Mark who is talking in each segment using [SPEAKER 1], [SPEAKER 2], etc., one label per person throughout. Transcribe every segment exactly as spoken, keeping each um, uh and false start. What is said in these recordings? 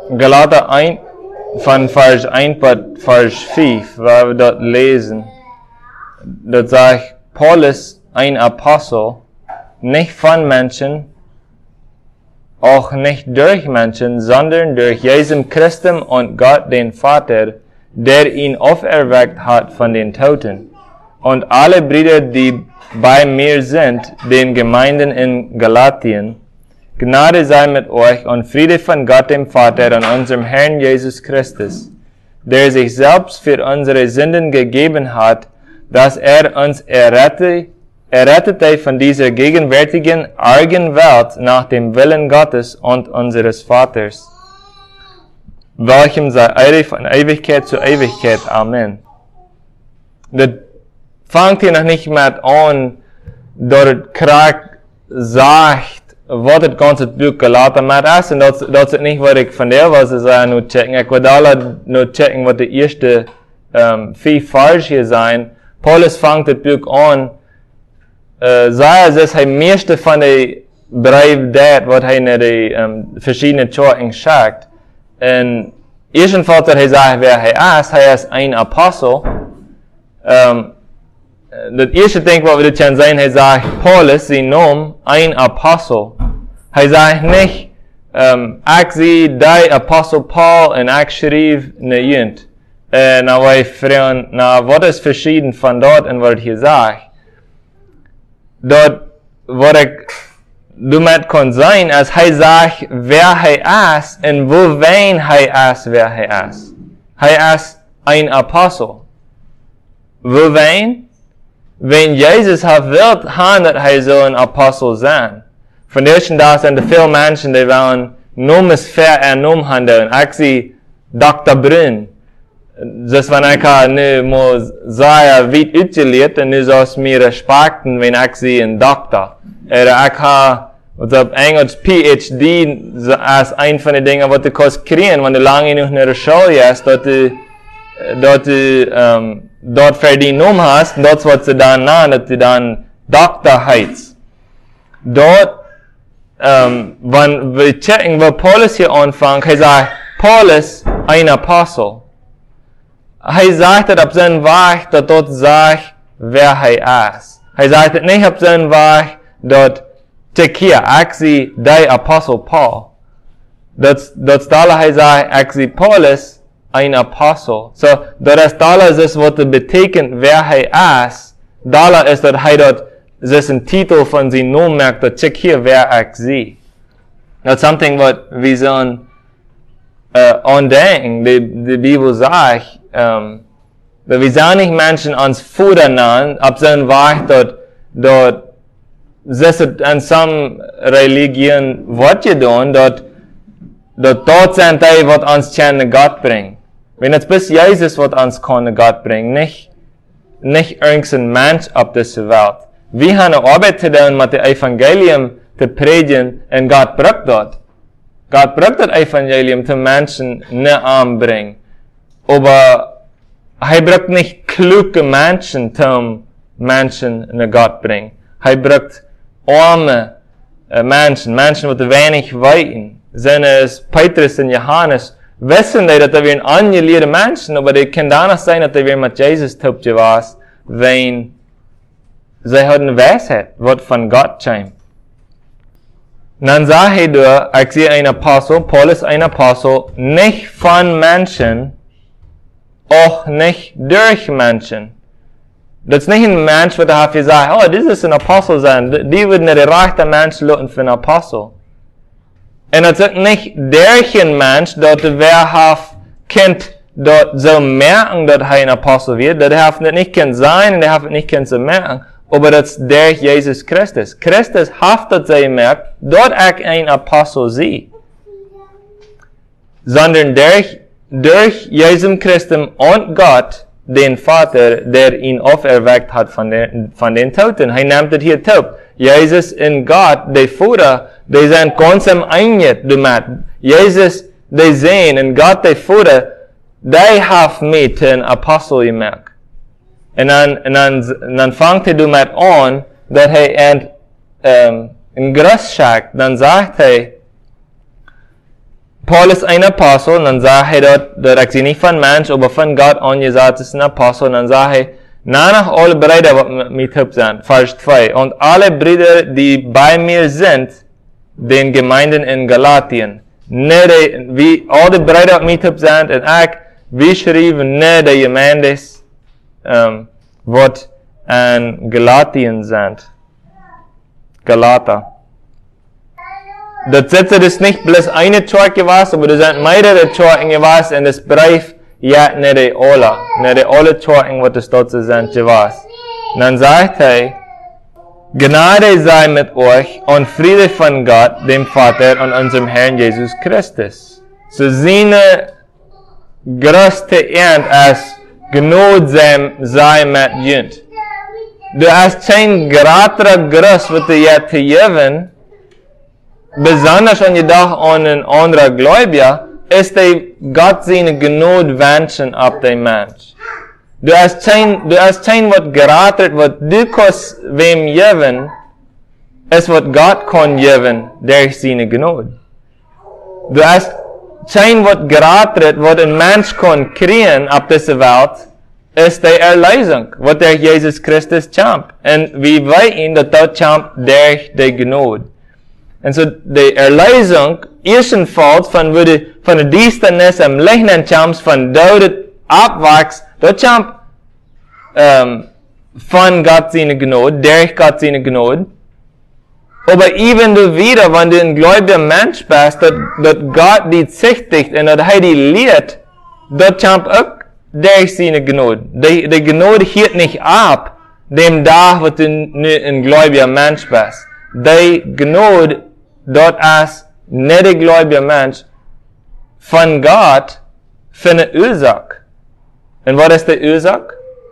[SPEAKER 1] Galater eins, von Vers eins bis Vers fünf, weil wir dort lesen, dort sagt Paulus, ein Apostel, nicht von Menschen, auch nicht durch Menschen, sondern durch Jesus Christus und Gott den Vater, der ihn auferweckt hat von den Toten. Und alle Brüder, die bei mir sind, den Gemeinden in Galatien, Gnade sei mit euch und Friede von Gott dem Vater und unserem Herrn Jesus Christus, der sich selbst für unsere Sünden gegeben hat, dass er uns errette, errettete von dieser gegenwärtigen argen Welt nach dem Willen Gottes und unseres Vaters, welchem sei Ehre von Ewigkeit zu Ewigkeit. Amen. Das fängt hier noch nicht mit an, dort Krag sagt, wat het ganze Buch Galater met is, en dat, dat is niet wat ik van der was zeggen nu checken. Ik wil alle nu checken wat de eerste um, vier Vers hier zijn. Paulus vangt het Buch an, uh, zei es hij meeste van de brief deed, wat hij naar de um, verschiedene Kirchen schickt. En eerstens dat hij zegt wer hij is, hij is een apostel. Um, Dat eerste ding wat we dit kunnen zijn, hij zegt, Paulus, zijn naam, een apostel. Hij zegt niet, um, ik zie die apostel Paul en ik schreef naar jent. En nou wij vragen, nou wat is verschieden van dat en wat hij zegt? Dat wat ik daarmee kan zijn, is hij zegt wer hij is en wo wen hij is wer hij is. Hij is een apostel. Wo wen? Wenn Jesus hat wild haben, dass er so ein Apostel sein. Von der ersten da sind viele Menschen, die wollen Namens fair ernommen haben. Ich sehe Doktor Brünn. Das wenn ich nu muss sagen, wie utgeleerd, und nu sollst mir respekten, wenn ich sie ein Doktor. Oder ich habe, auf Englisch, P H D, als ein von den Dingen, was du kannst kriegen, wenn du lange genug in der Schule bist, dass du, dass du, um, dort verdienen um hast, dort was du dann nahen, dass du dann Doktor heißt. Dort, ähm, wenn wir checken, wo Paulus hier anfängt, er sagt, Paulus, ein Apostel. Er sagt es auf seinen Weg, dass dort sagt, wer er ist. Er sagt es nicht auf seinen Weg, dass Tekia, ich sehe, der Apostel Paul. Das, das da, er sagt, ich sehe Paulus, ein Apostel. So, dat is alles is wat het betekent wer hij is. Dala is dat hij dat, is een titel van zijn naam merkt, dat check hier wer ik zie. That's something wat we zullen uh, aandenken. De, de Bibel zegt, um, dat we zijn niet mensen ans voeden nahen, op zijn weg dat, dat, is het in some religieën wat je doen, dat, dat dat zijn die wat ons naar God brengt. Wenn es bis Jesus wat uns kann Gott bringen, nicht, nicht irgendein Mensch auf dieser Welt. Wir haben eine Arbeit zu tun, mit dem Evangelium zu predigen, und Gott braucht das. Gott braucht das Evangelium, zu Menschen nicht anbringen. Aber er braucht nicht kluge Menschen, zum Menschen nach Gott bringen. Er braucht arme äh, Menschen, Menschen, die wenig weiten. Sind es Petrus und Johannes, wissen die, dass wir ein angelehrte Menschen, aber die können da nicht sein, dass wir mit Jesus tupje was, wenn sie haben Weisheit, was von Gott kommt. Dann sage ich, ich sehe einen Apostel, Paulus ein Apostel, nicht von Menschen, auch nicht durch Menschen. Das ist nicht ein Mensch, der hat gesagt, oh, das ist ein Apostel sein. Die würden eine reiche Mensch lassen für einen Apostel. Und es ist nicht durch ein Mensch, dass wer hat, kennt, dort so merken, dass er ein Apostel wird, dass er nicht kann sein, und er hat nicht kann so merken, aber das ist durch Jesus Christus. Christus hat das sie merkt, dort ich ein Apostel sie. Sondern durch, durch Jesus Christus und Gott, den Vater, der ihn auferweckt hat von den, von den Toten. Er nimmt es hier taub. Jesus und Gott, der Vater, die sind ganz im Einheit damit. Jesus, die sehen, und Gott, der Vater, die hat mich den Apostel gemacht. Und dann, und dann, und dann fängt er damit an, dass er ein, ähm, ein Gruß schickt. Dann sagt er, Paulus ein Apostel, und dann sagt er dort, dass ich sie nicht von Mensch, aber von Gott angesagt ist ein Apostel, und dann sagt er, danach alle Brüder, was mit hüb sind, Vers zwei, und alle Brüder, die bei mir sind, den Gemeinden in Galatien, ne de, wie alle Brüder, was mit hüb sind, und ich, wie schreiben, ne de Gemeines, um, wat in Galatien sind. Galater. Das Sitze ist nicht bloß eine Chork gewesen, aber das sind mehrere Chorken gewesen, und das Brief ja nicht die alle, nicht die alle Chorken, was das dort sind gewesen. Und dann sagt er, Gnade sei mit euch und Friede von Gott, dem Vater und unserem Herrn Jesus Christus. So seine größte Ernte als Gnade sei mit Jünd. Du hast kein größerer Gruß, was du jetzt geben, besonders an jedoch an ein anderer Gläubiger, ist die Gott seine Gnade wünschen auf den Mensch. Du hast kein, du hast kein was geratet, was du kannst wem geben, ist was Gott kann geben, durch seine Gnade. Du hast kein was geratet, was ein Mensch kann kriegen auf dieser Welt, ist die Erlösung, was der Jesus Christus champ. Und wir wissen, dass das champ durch die Gnade. Und so die Erlösung, erstenfalls von, von der Dienstnis am Lichten champs, von dort abwächst, das champ ähm, von Gott seine Gnade, durch Gott seine Gnade. Aber even du wieder, wenn du ein gläubiger Mensch bist, dass, dass Gott dich züchtigt und dass er dich lehrt, das champ auch durch seine Gnade. Die, die Gnade hielt nicht ab, dem da, wo du ein gläubiger Mensch bist. Die Gnade, dort als nicht ein gläubiger Mensch, von Gott, für eine Ursache. Und was ist die Ursache?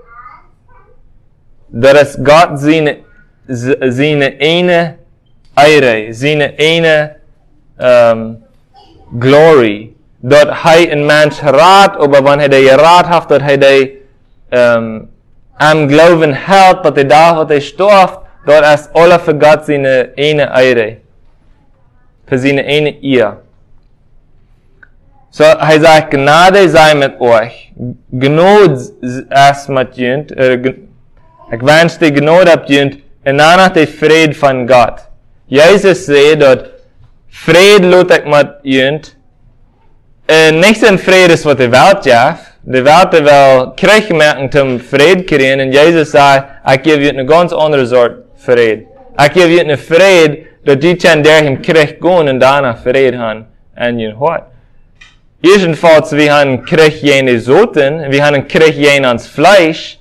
[SPEAKER 1] Das ist Gott seine, seine eine Ehre, seine eine ähm, Glory. Dort hij een mens raad, aber wenn hij die raad heeft, dat hij die um, am Glauben hält, dat hij daar wat hij storft, dort ist alle für Gott seine eine Ehre. Für seine eine Ehe. So, hij sagt, Gnade sei mit euch. Gnade ist mit jünt. Ich wünsche die Gnade ab jünt. Und danach die Friede von Gott. Jesus sagt, dass Friede lut ich mit jünt. Und nicht so ein Friede ist, was die Welt jaft. Die Welt will Krieg merken zum Friede kriegen. Und Jesus sagt, ich gebe dir eine ganz andere Sorte Friede. Ich gebe dir eine Friede, dass die kann durch den Krieg gehen und danach Friede haben an ihren Hort. Jedenfalls, wir haben Krieg jene Soten, wir haben Krieg jene ans Fleisch.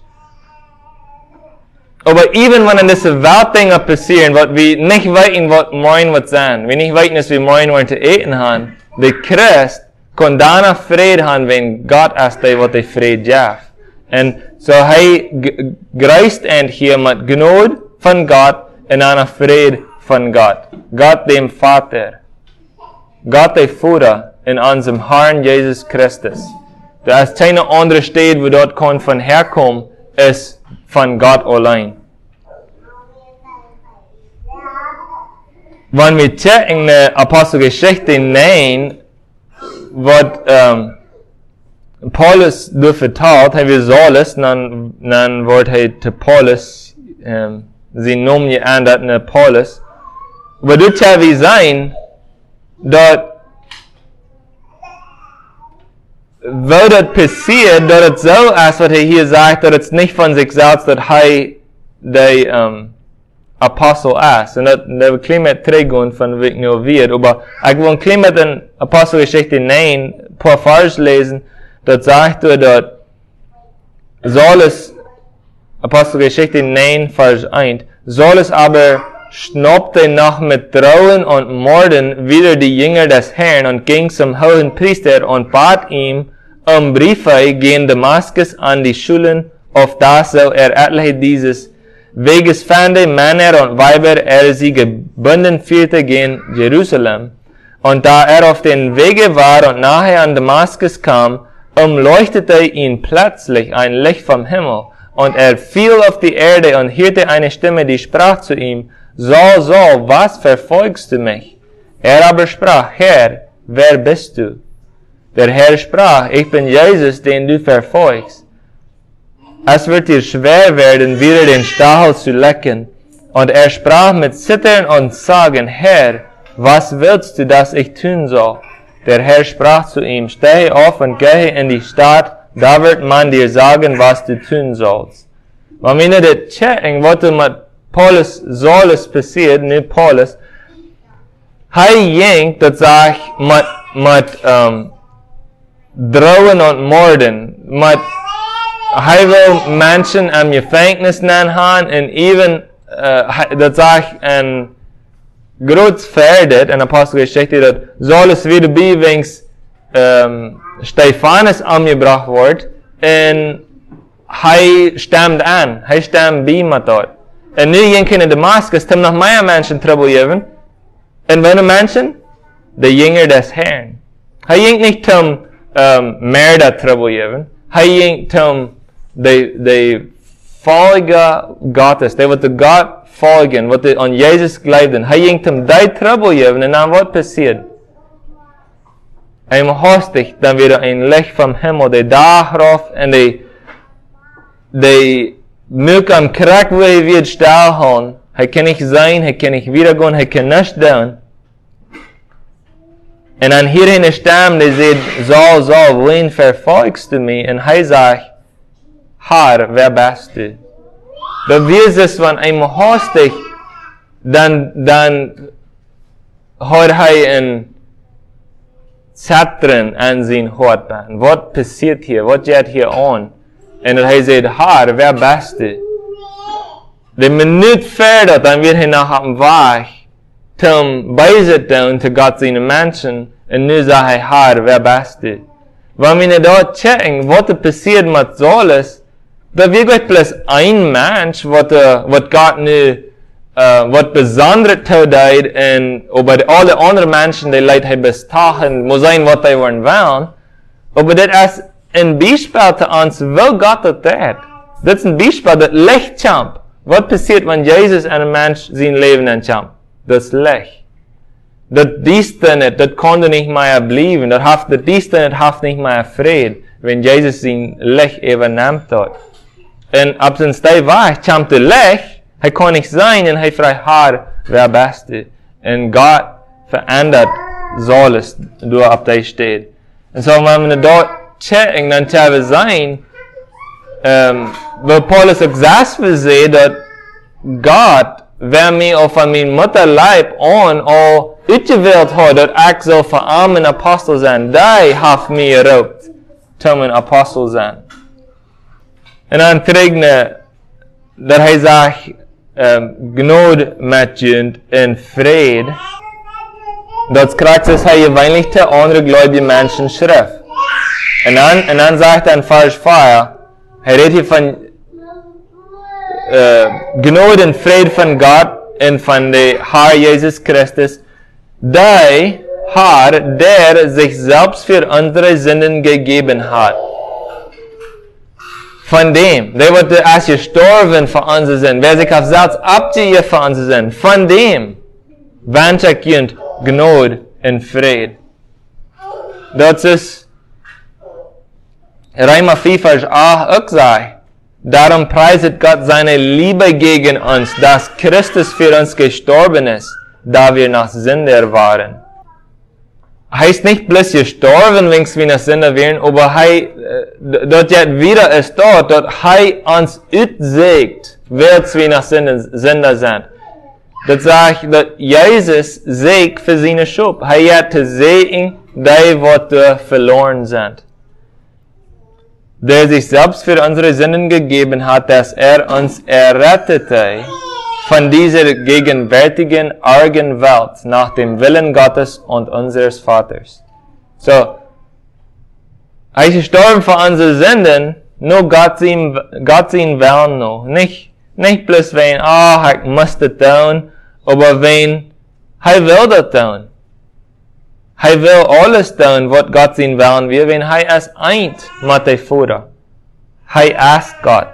[SPEAKER 1] Aber even wenn in diese Welt Dinge passieren, was wir nicht wissen, was morgen wird sein, wir nicht wissen, dass wir morgen wollen zu essen haben, der Christ kann danach Friede haben, wenn Gott ist der, was der Friede gibt. Und so er greist end hier mit Gnade von Gott und danach Friede von Gott. Gott dem Vater. Gott der Vater in unserem Herrn Jesus Christus. Da ist keine andere Stadt, wo dort kann von herkommen, ist von Gott allein. Wenn wir checken die Apostelgeschichte nehmen, was ähm, Paulus vertraut, haben wir Saulus, dann, dann wird er zu Paulus, ähm, sie Namen geändert in Paulus. Aber dort kann wir sein, dort wo das passiert, dass es so ist, was er hier sagt, dass es nicht von sich selbst, dass er der um, Apostel ist. Und das will ich mit Trägungen von wie nur wird. Aber ich will ein mit der Apostelgeschichte nehmen, ein paar Vers lesen, das sagt er, dass Saulus, Apostelgeschichte neun, Vers eins, Saulus aber schnappte noch mit Drohen und Morden wieder die Jünger des Herrn und ging zum hohen Priester und bat ihm um Briefe gegen Damaskus an die Schulen, auf das so er etliche dieses wegesfernde Männer und Weiber er sie gebunden führte gegen Jerusalem. Und da er auf den Wege war und nachher an Damaskus kam, umleuchtete ihn plötzlich ein Licht vom Himmel, und er fiel auf die Erde und hörte eine Stimme, die sprach zu ihm, Saul, Saul, was verfolgst du mich? Er aber sprach, Herr, wer bist du? Der Herr sprach, ich bin Jesus, den du verfolgst. Es wird dir schwer werden, wieder den Stachel zu lecken. Und er sprach mit Zittern und Sagen, Herr, was willst du, dass ich tun soll? Der Herr sprach zu ihm, stehe auf und gehe in die Stadt, da wird man dir sagen, was du tun sollst. Maar wanneer dit checking, wat er met Paulus Saulus passiert, nu Paulus, hij jengt, dat zeg, met, met, um, drohen und morden, met, hij wil mensen aan gevangenis nemen, en even, uh, dat zeg, en groot verder, in Apostelgeschichte, dat Saulus wieder bij wings, um, Stephanus aangebracht wordt, en hij stemt aan, hij stemt bij met dat. En nu jenken in Damascus, tem nog meer mensen trouble geven. En welke mensen? De Jünger des Herrn. Hij jenkt niet tem um, meer dat trouble geven. Hij jenkt tem de, de volge Gottes, die wat de God volgen, wat de aan Jezus geloofden. Hij jenkt tem die trouble geven en dan wat passiert? En hastig, dan weer een licht van Himmel, die dagrauf en die die milk am krak wo hij weer stilhouden. Hij kan niet zijn, hij kan niet weer gaan, hij kan niets doen. En dan hierheen een stem die zegt, Saul, Saul, wen verfolgst du mij? En hij zegt, Herr, wer bist du? Dat wees is van eenmaal hastig, dan, dan hoort hij een Zittern aan zijn hart aan. Wat passiert hier? Wat gaat hier aan? En dat hij zegt, Herr, wer bist du? De minuut verder, dan weer hij naar hem weg, om bij te doen, te God zijn mensen, en nu zegt hij, Herr, wer bist du? Wanneer we dat checken, wat er passiert met Saulus, dat we gewoon plus een mens, wat, uh, wat God nu, uh, wat bijzonder toedeed, en over alle andere mensen, die leidt hij bestagen, moet zijn wat hij willen willen, maar dit is een bijspel te ons, wil God dat deed. Dit is een bijspel dat licht champ. Wat passiert wanneer Jezus aan een mens zijn leven aanchamp? Dat is licht. Dat dieste niet, dat kon er niet meer blijven. Dat, haft, dat dieste niet, haft niet meer vrede. Wanneer Jezus zijn licht even neemt had. En op zijn stijf weg, champ de licht, hij kon niet zijn en hij vraagt haar, wer bist du? En God verandert Saulus door op die stad. En zo, wanneer we dat checken, dan kunnen we zijn, um, waar Paulus ook zelfs wil zeggen, dat God, wer mij of van mijn moederlijf aan al uitgewählt had, dat ik zo voor aan mijn apostel zijn, die heeft mij geroepen, tot mijn apostel zijn. En dan krijg dat hij zegt, um, genade met je en vrede, dat krijgt is hij gewöhnlich te andere gläubige mensen schrift. En dan, en dan zegt hij in vers vier, hij redt hier van uh, genade en vrede van God en van de Herr Jesus Christus, die Herr, der sich selbst für unsere Sünden gegeben hat. Von dem, der wird als gestorben für unsere Sünden, wer sich auf selbst abgegeben für unsere Sünden, von dem wünsche ich ihnen Gnade und Friede. Das ist Römer vier, Vers acht auch sagt, darum preiset Gott seine Liebe gegen uns, dass Christus für uns gestorben ist, da wir noch Sünder waren. Heißt nicht bloß gestorben, wenn wir noch Sünder wären, aber hei, dort jetzt wieder ist dort, dort hei uns utsägt, wer wir noch Sünder sind. Das sagt, dass Jesus sägt für seine Schub. Hei hat zu sägen, die, die verloren sind. Der sich selbst für unsere Sünden gegeben hat, dass er uns errettete von dieser gegenwärtigen, argen Welt nach dem Willen Gottes und unseres Vaters. So, er ist gestorben für unsere Sünden, nur Gott ihn, Gott ihn wollen nur. Nicht, nicht bloß wenn, ah, oh, ich muss das tun, aber wenn, er will das tun. Er will alles tun, was Gott ihn wollen will, wenn er es eint mit dem Vater. Er ist Gott.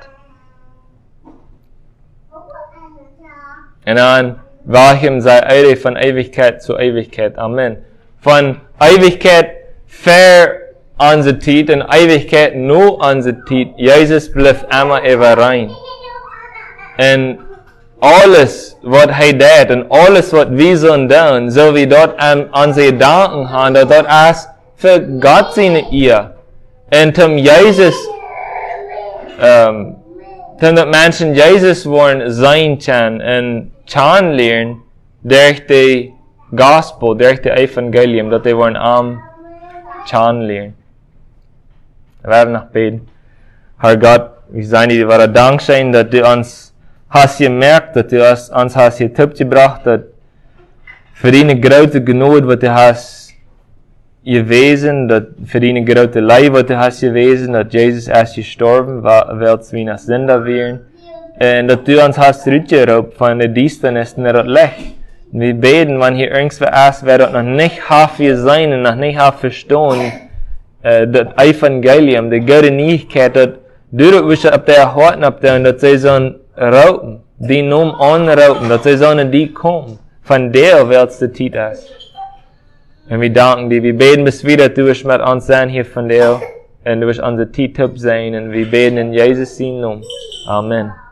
[SPEAKER 1] Und an welchem sei Ehre von Ewigkeit zu Ewigkeit. Amen. Von Ewigkeit ver onze tijd en Ewigkeit nu onze tijd. Jezus blijft immer even rein. En alles wat hij deed en alles wat wij zullen doen, zullen we dat aan onze gedanken hebben, dat dat als voor God zijn eer. En toen Jezus, um, toen dat mensen Jezus worden zijn kan en kan leren, door de gospel, door de evangelium, dat die worden am kan leren. We werden nog beten. Herr Gott, wir seien dir wahre Dank sein, dass du uns hast gemerkt, dass du uns, uns hast getippt gebracht, dass für deine große Gnade, was du hast gewesen, dass für deine große Leid, was du hast gewesen, dass Jesus erst gestorben war, weil wir nach Sünder wären, und dass du uns hast zurückgerufen von der Düsternis in das Licht. Wir beten, wenn hier irgendwo ist, wer das noch nicht hat gesehen und noch nicht hat verstanden, Uh, das Evangelium, die gute Neuigkeit, dass du das auf der Horten ab der und dass sie sollen rauchen, die nun anrauchen, dass sie sollen in die kommen, von der Welt die Zeit ist. Und wir danken dir, wir beten bis wieder, du wirst mit uns sein hier von dir, und du wirst unsere Zeit sein, und wir beten in Jesus' Namen. Amen.